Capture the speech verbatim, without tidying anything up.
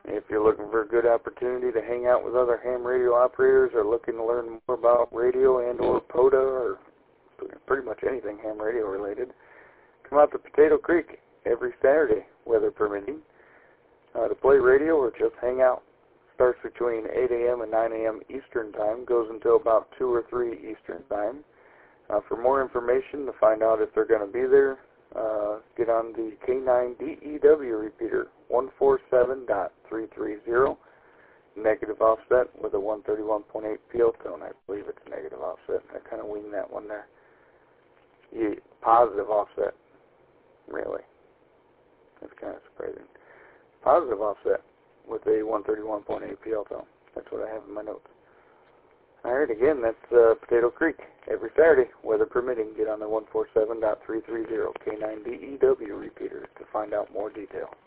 If you're looking for a good opportunity to hang out with other ham radio operators or looking to learn more about radio and or P O D A or pretty much anything ham radio related, come out to Potato Creek every Saturday, weather permitting, uh, to play radio or just hang out. Starts between eight A M and nine A M Eastern Time, goes until about two or three Eastern Time. Uh, for more information, to find out if they're going to be there, uh, get on the K nine D E W repeater, one forty-seven point three three zero, negative offset with a one thirty-one point eight P L tone. I believe it's negative offset. I kind of winged that one there. Yeah, positive offset, really. That's kind of surprising. Positive offset with a one thirty-one point eight P L tone. That's what I have in my notes. Alright, again, that's uh, Potato Creek. Every Saturday, weather permitting, get on the one forty-seven point three three zero K nine D E W repeater to find out more detail.